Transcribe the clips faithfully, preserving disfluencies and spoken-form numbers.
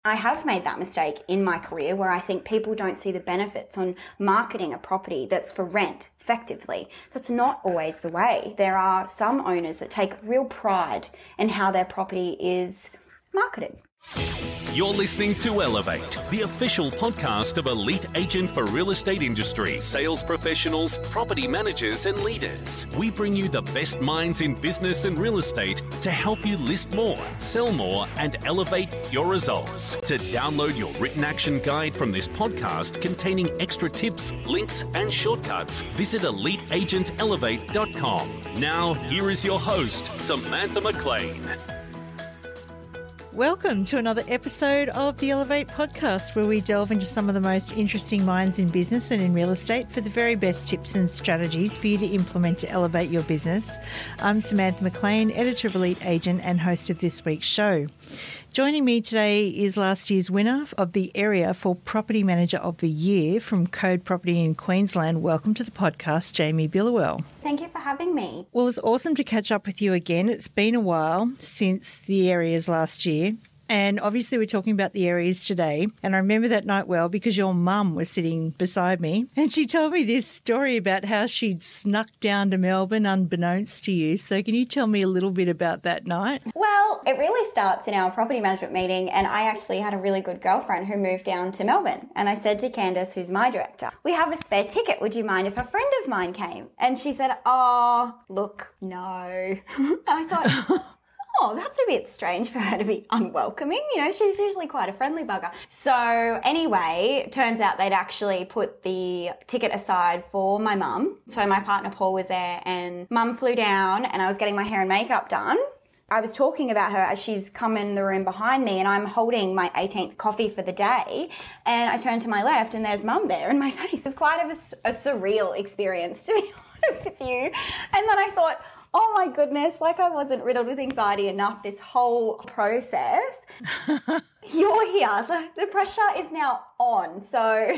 I have made that mistake in my career where I think people don't see the benefits on marketing a property that's for rent effectively. That's not always the way. There are some owners that take real pride in how their property is marketed. You're listening to Elevate, the official podcast of Elite Agent for real estate industry, sales professionals, property managers and leaders. We bring you the best minds in business and real estate to help you list more, sell more and elevate your results. To download your written action guide from this podcast containing extra tips, links and shortcuts, visit elite agent elevate dot com. Now, here is your host, Samantha McLean. Welcome to another episode of the Elevate podcast, where we delve into some of the most interesting minds in business and in real estate for the very best tips and strategies for you to implement to elevate your business. I'm Samantha McLean, editor of Elite Agent and host of this week's show. Joining me today is last year's winner of the area for Property Manager of the Year from Code Property in Queensland. Welcome to the podcast, Jamie Billowell. Thank you for having me. Well, it's awesome to catch up with you again. It's been a while since the areas last year. And obviously we're talking about the areas today. And I remember that night well because your mum was sitting beside me and she told me this story about how she'd snuck down to Melbourne unbeknownst to you. So can you tell me a little bit about that night? Well, it really starts in our property management meeting, and I actually had a really good girlfriend who moved down to Melbourne. And I said to Candace, who's my director, we have a spare ticket. Would you mind if a friend of mine came? And she said, oh, look, no. And I thought... oh, that's a bit strange for her to be unwelcoming. You know, she's usually quite a friendly bugger. So anyway, turns out they'd actually put the ticket aside for my mum. So my partner Paul was there and mum flew down and I was getting my hair and makeup done. I was talking about her as she's come in the room behind me and I'm holding my eighteenth coffee for the day. And I turn to my left and there's mum there in my face. It's quite of a, a surreal experience, to be honest with you. And then I thought, oh my goodness, like I wasn't riddled with anxiety enough this whole process. You're here. The, the pressure is now on. So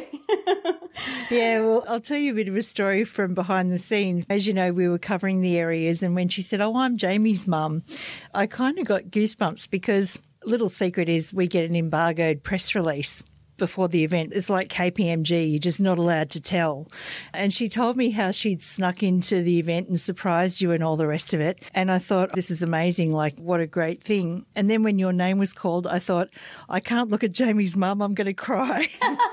yeah, well, I'll tell you a bit of a story from behind the scenes. As you know, we were covering the areas and when she said, oh, I'm Jamie's mum, I kind of got goosebumps because little secret is we get an embargoed press release before the event. It's like K P M G, you're just not allowed to tell. And she told me how she'd snuck into the event and surprised you and all the rest of it. And I thought, this is amazing, like what a great thing. And then when your name was called, I thought, I can't look at Jamie's mum, I'm going to cry.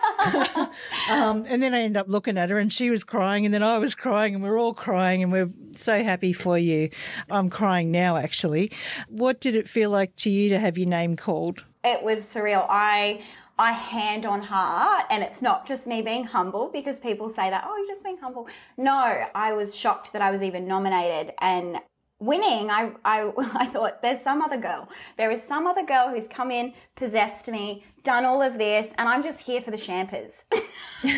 um, and then I ended up looking at her and she was crying and then I was crying and we're all crying and we're so happy for you. I'm crying now, actually. What did it feel like to you to have your name called? It was surreal. I... I hand on heart, and it's not just me being humble because people say that, oh, you're just being humble. No, I was shocked that I was even nominated and winning. I, I, I thought there's some other girl. There is some other girl who's come in, possessed me, done all of this, and I'm just here for the champers. To be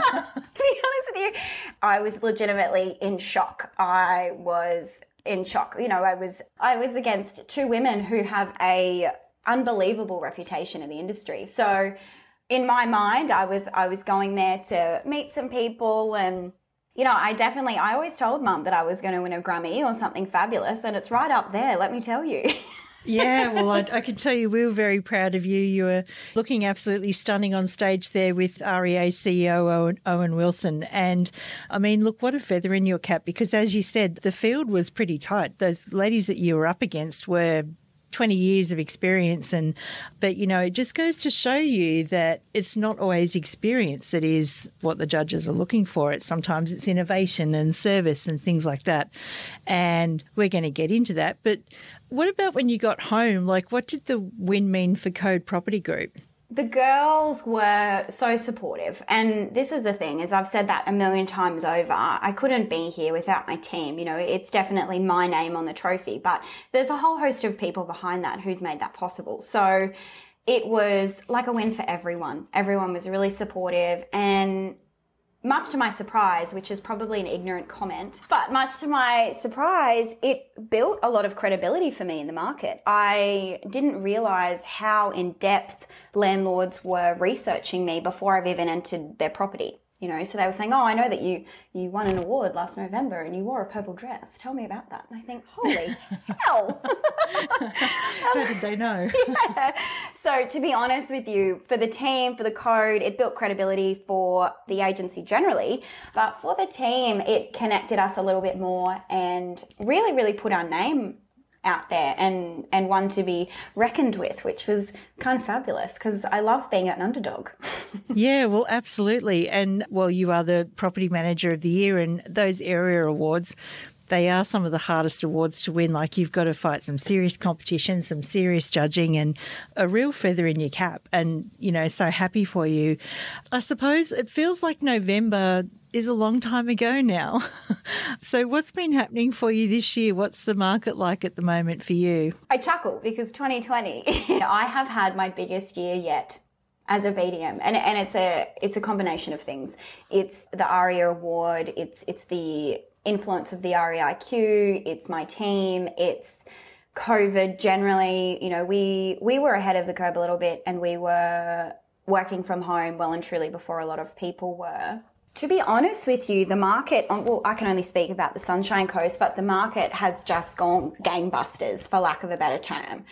honest with you, I was legitimately in shock. I was in shock. You know, I was, I was against two women who have a unbelievable reputation in the industry. So in my mind, I was I was going there to meet some people and, you know, I definitely, I always told mum that I was going to win a Grammy or something fabulous and it's right up there, let me tell you. Yeah, well, I, I can tell you we were very proud of you. You were looking absolutely stunning on stage there with R E A C E O Owen, Owen Wilson. And, I mean, look, what a feather in your cap because, as you said, the field was pretty tight. Those ladies that you were up against were twenty years of experience and but you know it just goes to show you that it's not always experience that is what the judges are looking for. It's sometimes it's innovation and service and things like that, and we're going to get into that. But what about when you got home? Like, what did the win mean for Code Property Group? The girls were so supportive. And this is the thing, is I've said that a million times over. I couldn't be here without my team. You know, it's definitely my name on the trophy, but there's a whole host of people behind that who's made that possible. So it was like a win for everyone. Everyone was really supportive, and much to my surprise, which is probably an ignorant comment, but much to my surprise, it built a lot of credibility for me in the market. I didn't realize how in depth landlords were researching me before I've even entered their property. You know, so they were saying, oh, I know that you you won an award last November and you wore a purple dress. Tell me about that. And I think, holy hell. How did they know? Yeah. So to be honest with you, for the team, for the code, it built credibility for the agency generally. But for the team, it connected us a little bit more and really, really put our name out there and, and one to be reckoned with, which was kind of fabulous because I love being an underdog. Yeah, well, absolutely. And, well, you are the Property Manager of the Year, and those area awards, they are some of the hardest awards to win. Like, you've got to fight some serious competition, some serious judging, and a real feather in your cap. And, you know, so happy for you. I suppose it feels like November is a long time ago now. So what's been happening for you this year? What's the market like at the moment for you? I chuckle because twenty twenty, I have had my biggest year yet as a B D M, and and it's a it's a combination of things. It's the ARIA award. It's it's the influence of the R E I Q. It's my team. It's COVID generally. You know, we we were ahead of the curve a little bit, and we were working from home well and truly before a lot of people were. To be honest with you, the market, well, I can only speak about the Sunshine Coast, but the market has just gone gangbusters, for lack of a better term.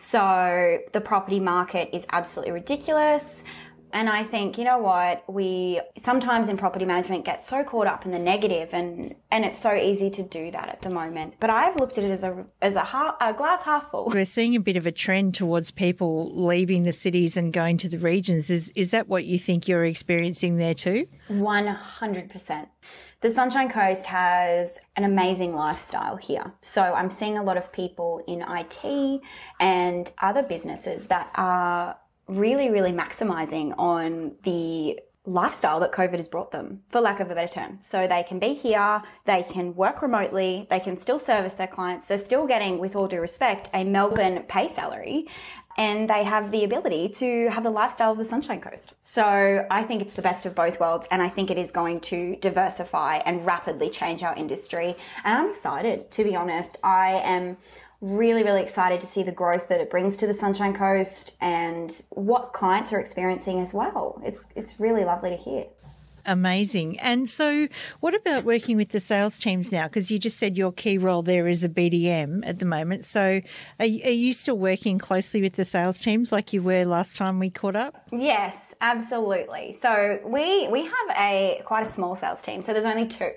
So the property market is absolutely ridiculous. And I think, you know what, we sometimes in property management get so caught up in the negative, and, and it's so easy to do that at the moment. But I've looked at it as a as a, half, a glass half full. We're seeing a bit of a trend towards people leaving the cities and going to the regions. Is is that what you think you're experiencing there too? one hundred percent. The Sunshine Coast has an amazing lifestyle here. So I'm seeing a lot of people in I T and other businesses that are really, really maximizing on the lifestyle that COVID has brought them, for lack of a better term. So they can be here, they can work remotely, they can still service their clients, they're still getting, with all due respect, a Melbourne pay salary, and they have the ability to have the lifestyle of the Sunshine Coast. So I think it's the best of both worlds, and I think it is going to diversify and rapidly change our industry. And I'm excited, to be honest. I am really, really excited to see the growth that it brings to the Sunshine Coast and what clients are experiencing as well. It's it's really lovely to hear. Amazing. And so what about working with the sales teams now? Because you just said your key role there is a B D M at the moment. So are, are you still working closely with the sales teams like you were last time we caught up? Yes, absolutely. So we we have a quite a small sales team. So there's only two.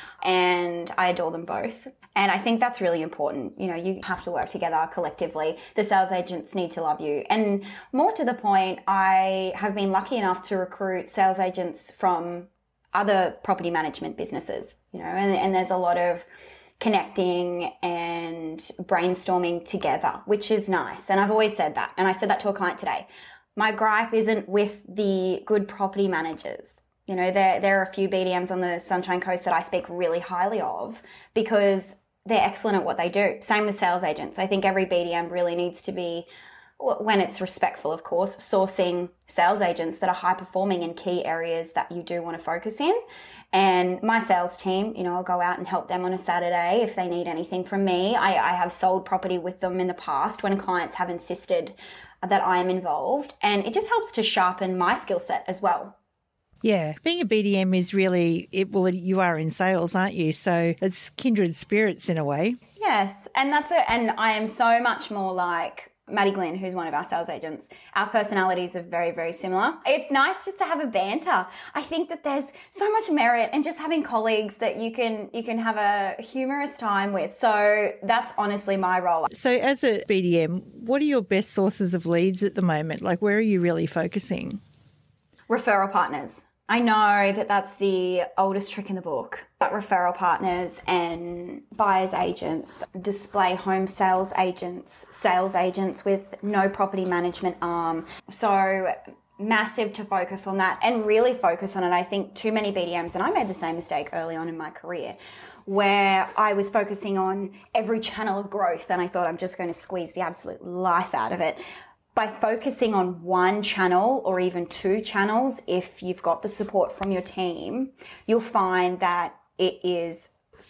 And I adore them both. And I think that's really important. You know, you have to work together collectively. The sales agents need to love you. And more to the point, I have been lucky enough to recruit sales agents from other property management businesses, you know, and, and there's a lot of connecting and brainstorming together, which is nice. And I've always said that. And I said that to a client today. My gripe isn't with the good property managers. You know, there there are a few B D Ms on the Sunshine Coast that I speak really highly of because they're excellent at what they do. Same with sales agents. I think every B D M really needs to be, when it's respectful, of course, sourcing sales agents that are high performing in key areas that you do want to focus in. And my sales team, you know, I'll go out and help them on a Saturday if they need anything from me. I, I have sold property with them in the past when clients have insisted that I am involved. And it just helps to sharpen my skill set as well. Yeah, being a B D M is really, it. well, you are in sales, aren't you? So it's kindred spirits in a way. Yes, and that's it. And I am so much more like Maddie Glynn, who's one of our sales agents. Our personalities are very, very similar. It's nice just to have a banter. I think that there's so much merit in just having colleagues that you can you can have a humorous time with. So that's honestly my role. So as a B D M, what are your best sources of leads at the moment? Like, where are you really focusing? Referral partners. I know that that's the oldest trick in the book, but referral partners and buyer's agents, display home sales agents, sales agents with no property management arm. So massive to focus on that and really focus on it. I think too many B D Ms, and I made the same mistake early on in my career, where I was focusing on every channel of growth and I thought I'm just going to squeeze the absolute life out of it. By focusing on one channel or even two channels, if you've got the support from your team, you'll find that it is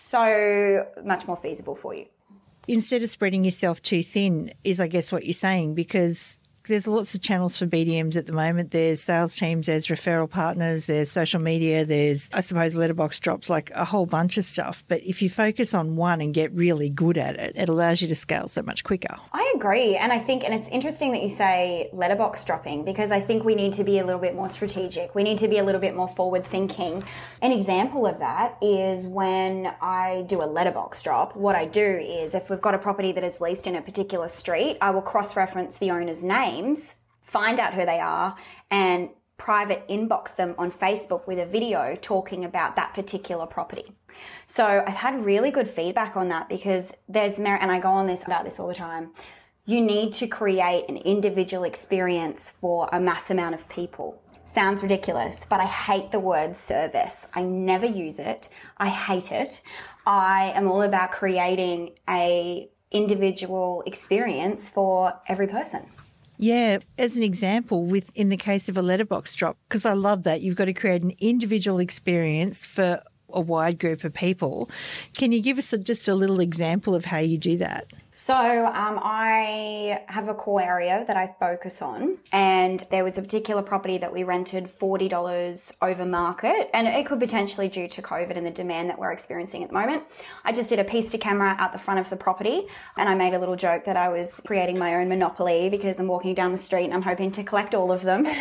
so much more feasible for you. Instead of spreading yourself too thin is, I guess, what you're saying, because there's lots of channels for B D Ms at the moment. There's sales teams, there's referral partners, there's social media, there's, I suppose, letterbox drops, like a whole bunch of stuff. But if you focus on one and get really good at it, it allows you to scale so much quicker. I agree. And I think, and it's interesting that you say letterbox dropping, because I think we need to be a little bit more strategic. We need to be a little bit more forward thinking. An example of that is when I do a letterbox drop, what I do is if we've got a property that is leased in a particular street, I will cross-reference the owner's names, find out who they are, and private inbox them on Facebook with a video talking about that particular property. So I've had really good feedback on that because there's merit, and I go on this about this all the time. You need to create an individual experience for a mass amount of people. Sounds ridiculous, but I hate the word service. I never use it. I hate it. I am all about creating a individual experience for every person. Yeah, as an example, with in the case of a letterbox drop, because I love that, you've got to create an individual experience for a wide group of people. Can you give us a, just a little example of how you do that? So um, I have a core area that I focus on, and there was a particular property that we rented forty dollars over market, and it could potentially due to COVID and the demand that we're experiencing at the moment. I just did a piece to camera out the front of the property, and I made a little joke that I was creating my own monopoly because I'm walking down the street and I'm hoping to collect all of them.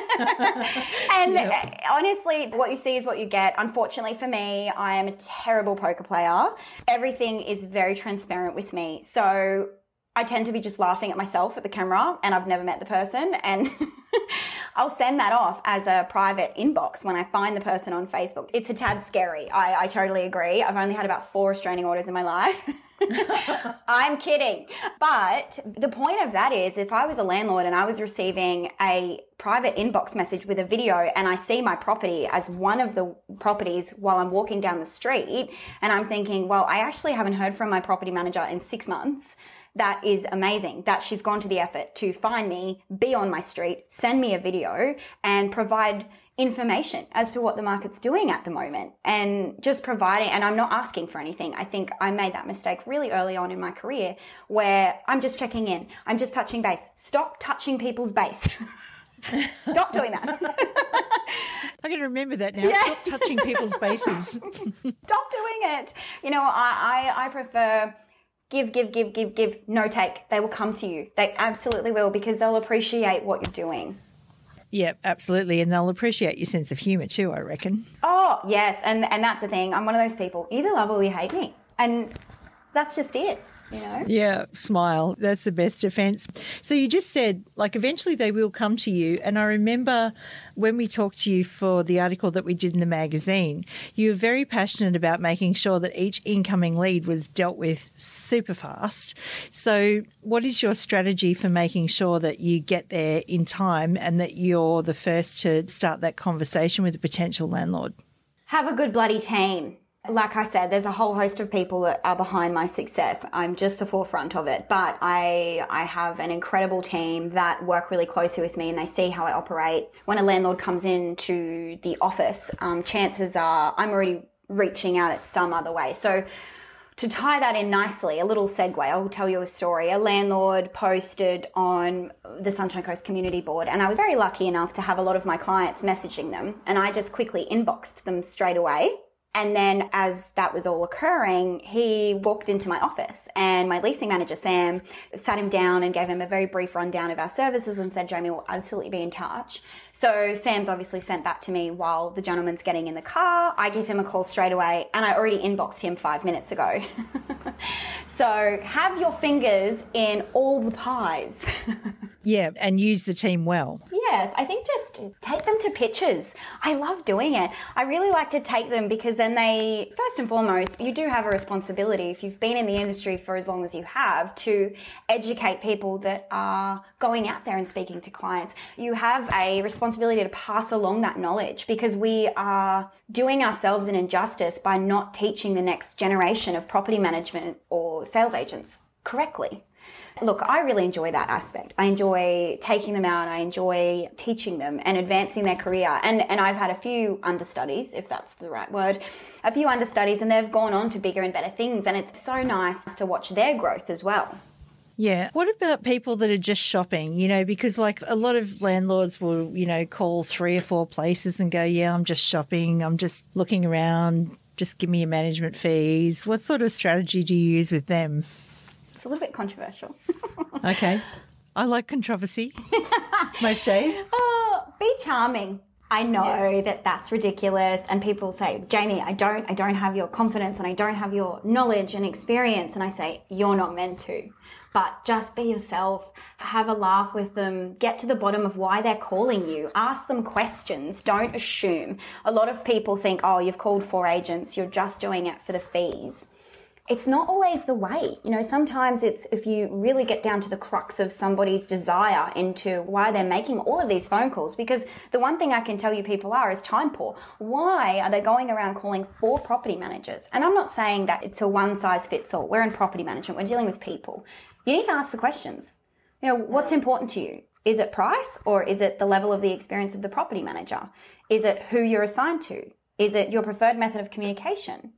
And yep. Honestly, what you see is what you get. Unfortunately for me, I am a terrible poker player. Everything is very transparent with me. So I tend to be just laughing at myself at the camera, and I've never met the person, and I'll send that off as a private inbox when I find the person on Facebook. It's a tad scary. I, I totally agree. I've only had about four restraining orders in my life. I'm kidding. But the point of that is, if I was a landlord and I was receiving a private inbox message with a video and I see my property as one of the properties while I'm walking down the street, and I'm thinking, well, I actually haven't heard from my property manager in six months. That is amazing that she's gone to the effort to find me, be on my street, send me a video, and provide information as to what the market's doing at the moment, and just providing, and I'm not asking for anything. I think I made that mistake really early on in my career where I'm just checking in. I'm just touching base. Stop touching people's base. Stop doing that. I'm going to remember that now. Yeah. Stop touching people's bases. Stop doing it. You know, I, I, I prefer give, give, give, give, give, no take. They will come to you. They absolutely will, because they'll appreciate what you're doing. Yeah, absolutely. And they'll appreciate your sense of humour too, I reckon. Oh, yes. And and that's the thing. I'm one of those people. Either love or you hate me. And that's just it, you know? Yeah, smile. That's the best defence. So you just said, like, eventually they will come to you. And I remember when we talked to you for the article that we did in the magazine, you were very passionate about making sure that each incoming lead was dealt with super fast. So what is your strategy for making sure that you get there in time and that you're the first to start that conversation with a potential landlord? Have a good bloody team. Like I said, there's a whole host of people that are behind my success. I'm just the forefront of it, but I I have an incredible team that work really closely with me, and they see how I operate. When a landlord comes into the office, um, chances are I'm already reaching out at some other way. So to tie that in nicely, a little segue, I'll tell you a story. A landlord posted on the Sunshine Coast Community Board, and I was very lucky enough to have a lot of my clients messaging them, and I just quickly inboxed them straight away. And then as that was all occurring, he walked into my office, and my leasing manager, Sam, sat him down and gave him a very brief rundown of our services and said, Jamie will absolutely be in touch. So Sam's obviously sent that to me while the gentleman's getting in the car. I give him a call straight away, and I already inboxed him five minutes ago. So have your fingers in all the pies. Yeah, and use the team well. Yes, I think just take them to pitches. I love doing it. I really like to take them because then they, first and foremost, you do have a responsibility, if you've been in the industry for as long as you have, to educate people that are going out there and speaking to clients. You have a responsibility to pass along that knowledge, because we are doing ourselves an injustice by not teaching the next generation of property management or sales agents correctly. Look, I really enjoy that aspect. I enjoy taking them out. I enjoy teaching them and advancing their career. And and I've had a few understudies, if that's the right word, a few understudies, and they've gone on to bigger and better things. And it's so nice to watch their growth as well. Yeah. What about people that are just shopping, you know, because like a lot of landlords will, you know, call three or four places and go, yeah, I'm just shopping, I'm just looking around, just give me your management fees. What sort of strategy do you use with them? It's a little bit controversial. Okay. I like controversy most days. Oh, be charming. I know yeah. that that's ridiculous, and people say, Jamie, I don't, I don't have your confidence, and I don't have your knowledge and experience, and I say, you're not meant to. But just be yourself, have a laugh with them, get to the bottom of why they're calling you, ask them questions, don't assume. A lot of people think, oh, you've called four agents, you're just doing it for the fees. It's not always the way. You know, sometimes it's if you really get down to the crux of somebody's desire into why they're making all of these phone calls, because the one thing I can tell you people are is time poor. Why are they going around calling four property managers? And I'm not saying that it's a one size fits all. We're in property management. We're dealing with people. You need to ask the questions. You know, what's important to you? Is it price, or is it the level of the experience of the property manager? Is it who you're assigned to? Is it your preferred method of communication?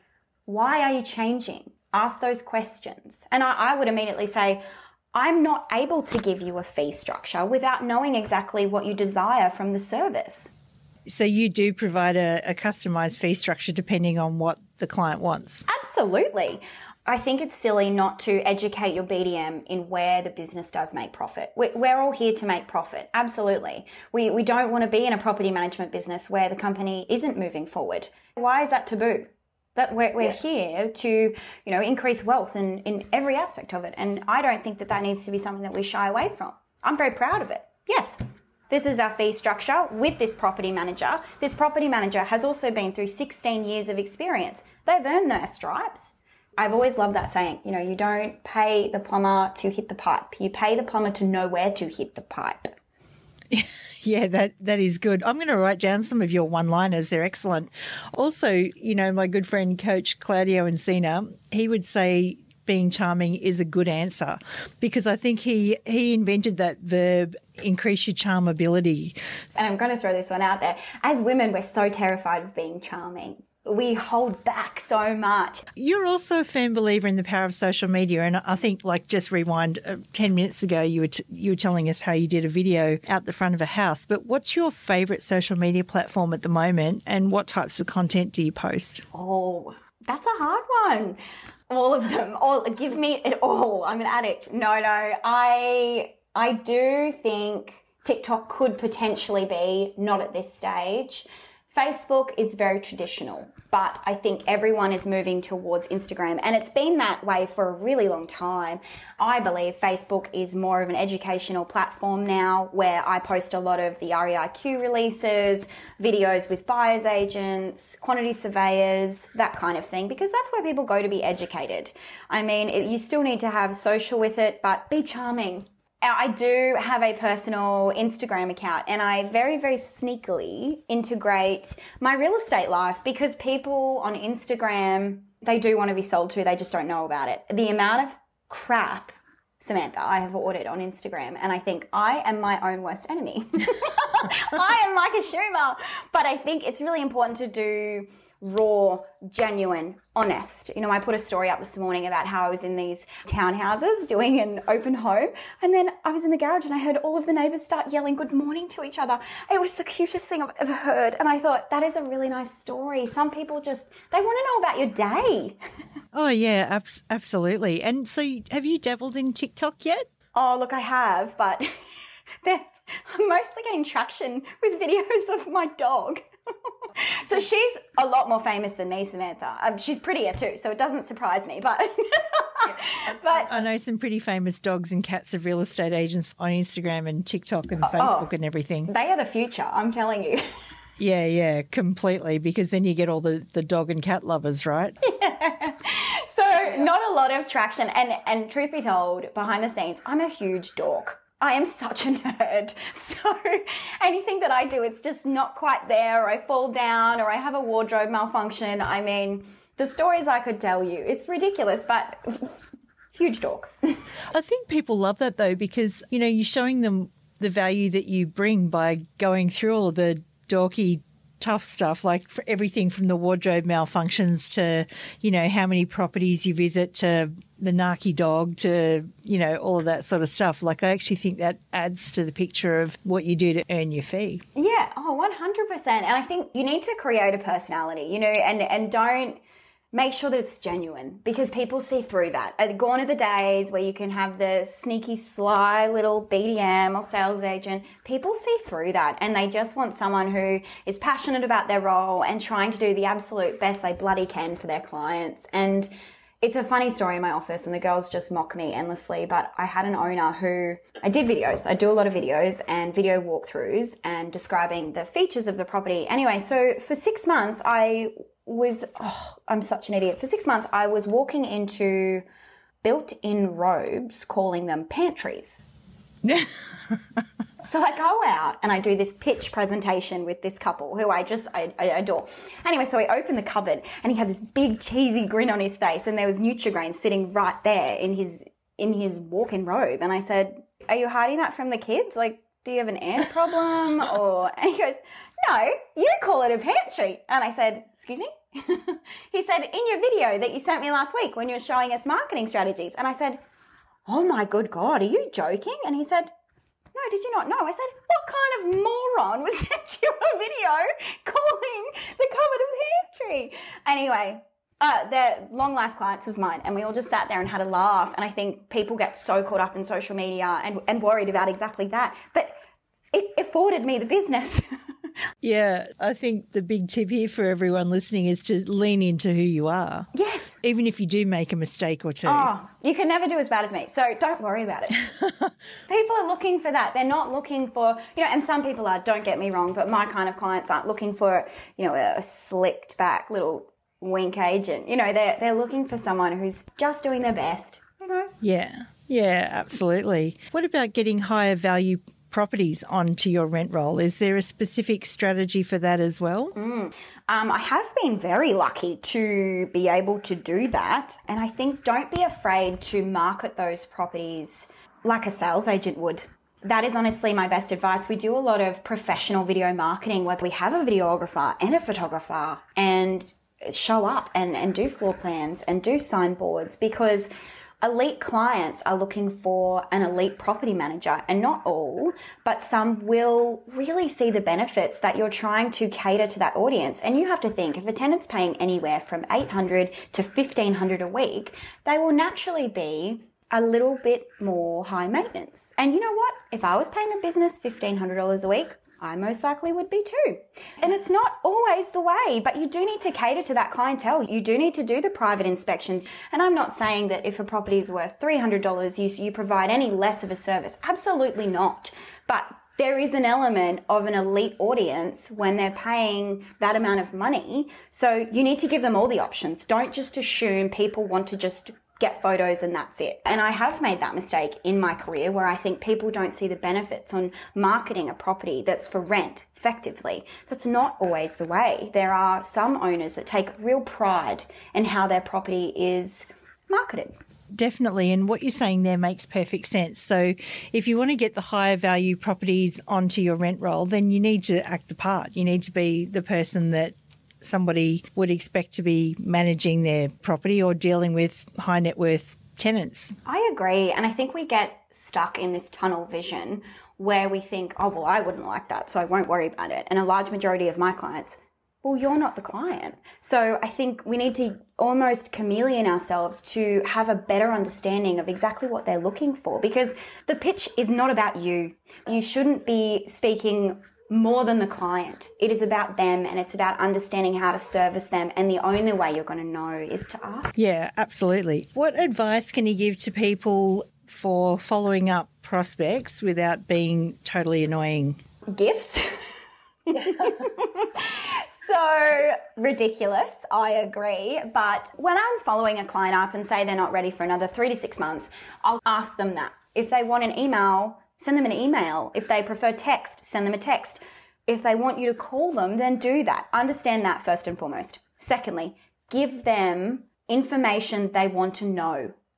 Why are you changing? Ask those questions. And I, I would immediately say, I'm not able to give you a fee structure without knowing exactly what you desire from the service. So you do provide a, a customised fee structure depending on what the client wants? Absolutely. I think it's silly not to educate your B D M in where the business does make profit. We're all here to make profit. Absolutely. We, we don't want to be in a property management business where the company isn't moving forward. Why is that taboo? That we're, we're yeah. here to, you know, increase wealth in, in every aspect of it. And I don't think that that needs to be something that we shy away from. I'm very proud of it. Yes, this is our fee structure with this property manager. This property manager has also been through sixteen years of experience. They've earned their stripes. I've always loved that saying, you know, you don't pay the plumber to hit the pipe. You pay the plumber to know where to hit the pipe. Yeah, that, that is good. I'm going to write down some of your one-liners. They're excellent. Also, you know, my good friend, Coach Claudio Encina, he would say being charming is a good answer, because I think he, he invented that verb, increase your charmability. And I'm going to throw this one out there. As women, we're so terrified of being charming. We hold back so much. You're also a firm believer in the power of social media, and I think, like, just rewind uh, ten minutes ago, you were t- you were telling us how you did a video out the front of a house. But what's your favourite social media platform at the moment, and what types of content do you post? Oh, that's a hard one. All of them. All give me it all. I'm an addict. No, no. I I do think TikTok could potentially be, not at this stage. Facebook is very traditional, but I think everyone is moving towards Instagram, and it's been that way for a really long time. I believe Facebook is more of an educational platform now, where I post a lot of the R E I Q releases, videos with buyer's agents, quantity surveyors, that kind of thing, because that's where people go to be educated. I mean, it, you still need to have social with it, but be charming. I do have a personal Instagram account, and I very, very sneakily integrate my real estate life, because people on Instagram, they do want to be sold to, they just don't know about it. The amount of crap, Samantha, I have ordered on Instagram, and I think I am my own worst enemy. I am Micah Schumer. But I think it's really important to do raw, genuine, honest. You know, I put a story up this morning about how I was in these townhouses doing an open home, and then I was in the garage and I heard all of the neighbours start yelling good morning to each other. It was the cutest thing I've ever heard, and I thought, that is a really nice story. Some people just, they want to know about your day. Oh yeah, ab- absolutely. And so have you dabbled in TikTok yet? Oh, look, I have, but they're, I'm mostly getting traction with videos of my dog. So she's a lot more famous than me, Samantha. Um, she's prettier too, so it doesn't surprise me. But, but I know some pretty famous dogs and cats of real estate agents on Instagram and TikTok and Facebook oh, and everything. They are the future, I'm telling you. Yeah, yeah, completely, because then you get all the, the dog and cat lovers, right? Yeah. So not a lot of traction. And, and truth be told, behind the scenes, I'm a huge dork. I am such a nerd. So anything that I do, it's just not quite there, or I fall down, or I have a wardrobe malfunction. I mean, the stories I could tell you, it's ridiculous, but huge dork. I think people love that though, because, you know, you're showing them the value that you bring by going through all the dorky tough stuff, like for everything from the wardrobe malfunctions to, you know, how many properties you visit to the narky dog to, you know, all of that sort of stuff. Like I actually think that adds to the picture of what you do to earn your fee. Yeah, oh, one hundred percent. And I think you need to create a personality, you know, and, and don't make sure that it's genuine because people see through that. Gone are the days where you can have the sneaky, sly little B D M or sales agent. People see through that and they just want someone who is passionate about their role and trying to do the absolute best they bloody can for their clients. And it's a funny story in my office and the girls just mock me endlessly, but I had an owner who, I did videos. I do a lot of videos and video walkthroughs and describing the features of the property. Anyway, so for six months, I was, oh, I'm such an idiot. For six months, I was walking into built-in robes, calling them pantries. So I go out and I do this pitch presentation with this couple who I just, I, I adore. Anyway, so I opened the cupboard and he had this big cheesy grin on his face and there was Nutri-Grain sitting right there in his, in his walk-in robe. And I said, are you hiding that from the kids? Like, do you have an ant problem? Or, and he goes, no, you call it a pantry. And I said, excuse me? He said, in your video that you sent me last week when you were showing us marketing strategies. And I said, oh my good God, are you joking? And he said, no, did you not know? I said, what kind of moron was sent you a video calling the cupboard a pantry? Anyway, uh, they're long life clients of mine and we all just sat there and had a laugh. And I think people get so caught up in social media and, and worried about exactly that. But it afforded me the business. Yeah, I think the big tip here for everyone listening is to lean into who you are. Yes. Even if you do make a mistake or two. Oh, you can never do as bad as me. So don't worry about it. People are looking for that. They're not looking for, you know, and some people are, don't get me wrong, but my kind of clients aren't looking for, you know, a, a slicked back little wink agent. You know, they're, they're looking for someone who's just doing their best, you know. Yeah, yeah, absolutely. What about getting higher value properties onto your rent roll? Is there a specific strategy for that as well? Mm. Um, I have been very lucky to be able to do that. And I think don't be afraid to market those properties like a sales agent would. That is honestly my best advice. We do a lot of professional video marketing where we have a videographer and a photographer and show up and, and do floor plans and do signboards because elite clients are looking for an elite property manager, and not all, but some will really see the benefits that you're trying to cater to that audience. And you have to think, if a tenant's paying anywhere from eight hundred to fifteen hundred a week, they will naturally be a little bit more high maintenance. And you know what? If I was paying a business fifteen hundred dollars a week, I most likely would be too. And it's not always the way, but you do need to cater to that clientele. You do need to do the private inspections. And I'm not saying that if a property is worth three hundred dollars, you, you provide any less of a service. Absolutely not. But there is an element of an elite audience when they're paying that amount of money. So you need to give them all the options. Don't just assume people want to just get photos and that's it. And I have made that mistake in my career where I think people don't see the benefits on marketing a property that's for rent effectively. That's not always the way. There are some owners that take real pride in how their property is marketed. Definitely. And what you're saying there makes perfect sense. So if you want to get the higher value properties onto your rent roll, then you need to act the part. You need to be the person that somebody would expect to be managing their property or dealing with high net worth tenants. I agree. And I think we get stuck in this tunnel vision where we think, oh, well, I wouldn't like that, so I won't worry about it. And a large majority of my clients, well, you're not the client. So I think we need to almost chameleon ourselves to have a better understanding of exactly what they're looking for, because the pitch is not about you. You shouldn't be speaking more than the client. It is about them, and it's about understanding how to service them. And the only way you're going to know is to ask. Yeah, absolutely. What advice can you give to people for following up prospects without being totally annoying? Gifts. So ridiculous, I agree. But when I'm following a client up and say they're not ready for another three to six months, I'll ask them that. If they want an email, send them an email. If they prefer text, send them a text. If they want you to call them, then do that. Understand that first and foremost. Secondly, give them information they want to know.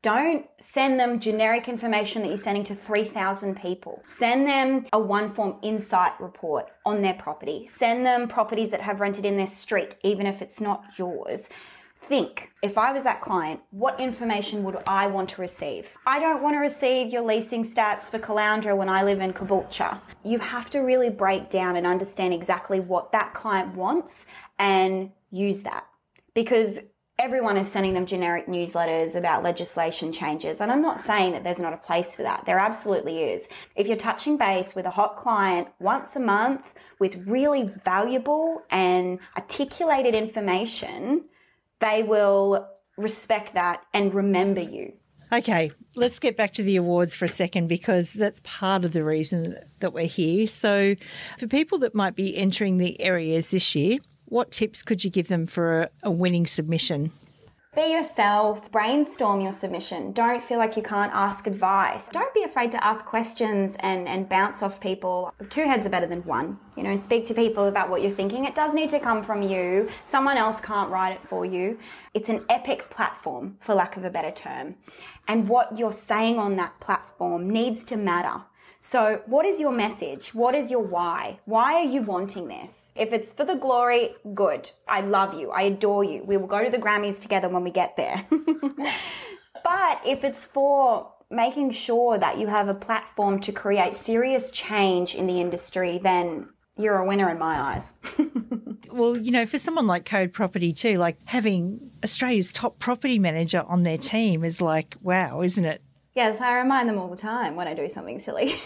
Don't send them generic information that you're sending to three thousand people. Send them a one-form insight report on their property. Send them properties that have rented in their street, even if it's not yours. Think, if I was that client, what information would I want to receive? I don't want to receive your leasing stats for Caloundra when I live in Caboolture. You have to really break down and understand exactly what that client wants and use that. Because everyone is sending them generic newsletters about legislation changes. And I'm not saying that there's not a place for that. There absolutely is. If you're touching base with a hot client once a month with really valuable and articulated information, they will respect that and remember you. Okay, let's get back to the awards for a second, because that's part of the reason that we're here. So for people that might be entering the areas this year, what tips could you give them for a, a winning submission? Be yourself, brainstorm your submission. Don't feel like you can't ask advice. Don't be afraid to ask questions and, and bounce off people. Two heads are better than one. You know, speak to people about what you're thinking. It does need to come from you. Someone else can't write it for you. It's an epic platform, for lack of a better term. And what you're saying on that platform needs to matter. So what is your message? What is your why? Why are you wanting this? If it's for the glory, good. I love you. I adore you. We will go to the Grammys together when we get there. But if it's for making sure that you have a platform to create serious change in the industry, then you're a winner in my eyes. Well, you know, for someone like Code Property too, like having Australia's top property manager on their team is like, wow, isn't it? Yes, I remind them all the time when I do something silly.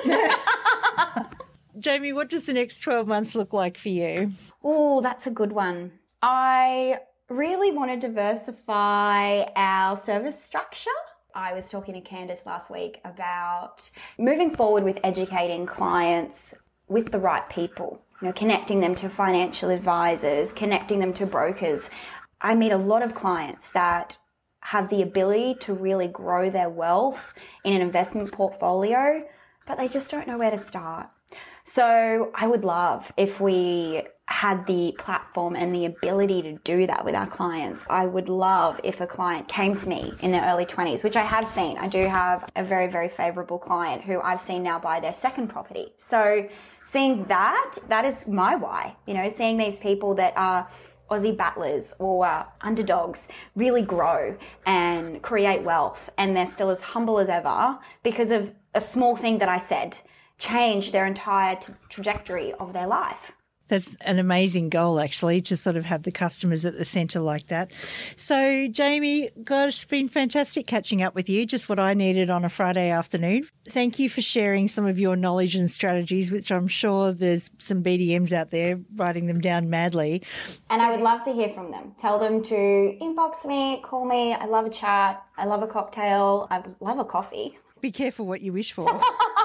Jamie, what does the next twelve months look like for you? Oh, that's a good one. I really want to diversify our service structure. I was talking to Candace last week about moving forward with educating clients with the right people, you know, connecting them to financial advisors, connecting them to brokers. I meet a lot of clients that have the ability to really grow their wealth in an investment portfolio, but they just don't know where to start. So I would love if we had the platform and the ability to do that with our clients. I would love if a client came to me in their early twenties, which I have seen. I do have a very, very favorable client who I've seen now buy their second property. So seeing that, that is my why, you know, seeing these people that are Aussie battlers or uh, underdogs really grow and create wealth, and they're still as humble as ever because of a small thing that I said change their entire t- trajectory of their life. That's an amazing goal, actually, to sort of have the customers at the centre like that. So, Jamie, gosh, it's been fantastic catching up with you, just what I needed on a Friday afternoon. Thank you for sharing some of your knowledge and strategies, which I'm sure there's some B D Ms out there writing them down madly. And I would love to hear from them. Tell them to inbox me, call me. I love a chat. I love a cocktail. I love a coffee. Be careful what you wish for.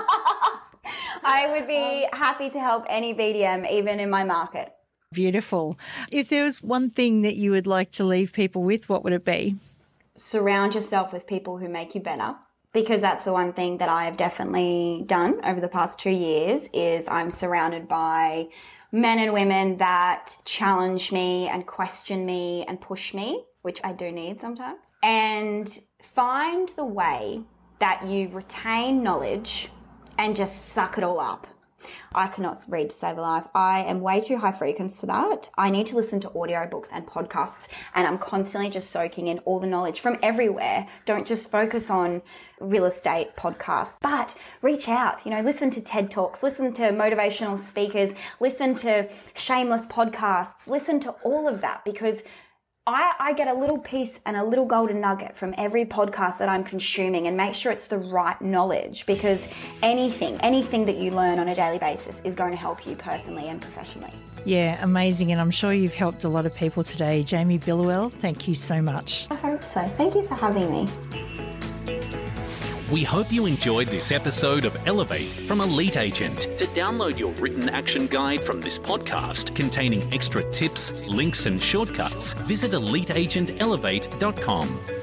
I would be happy to help any B D M, even in my market. Beautiful. If there was one thing that you would like to leave people with, what would it be? Surround yourself with people who make you better, because that's the one thing that I have definitely done over the past two years is I'm surrounded by men and women that challenge me and question me and push me, which I do need sometimes. And find the way that you retain knowledge and just suck it all up. I cannot read to save a life. I am way too high frequency for that. I need to listen to audiobooks and podcasts, and I'm constantly just soaking in all the knowledge from everywhere. Don't just focus on real estate podcasts, but reach out, you know, listen to TED Talks, listen to motivational speakers, listen to shameless podcasts, listen to all of that, because I, I get a little piece and a little golden nugget from every podcast that I'm consuming, and make sure it's the right knowledge, because anything, anything that you learn on a daily basis is going to help you personally and professionally. Yeah, amazing. And I'm sure you've helped a lot of people today. Jamie Billowell, thank you so much. I hope so. Thank you for having me. We hope you enjoyed this episode of Elevate from Elite Agent. To download your written action guide from this podcast containing extra tips, links and shortcuts, visit elite agent elevate dot com.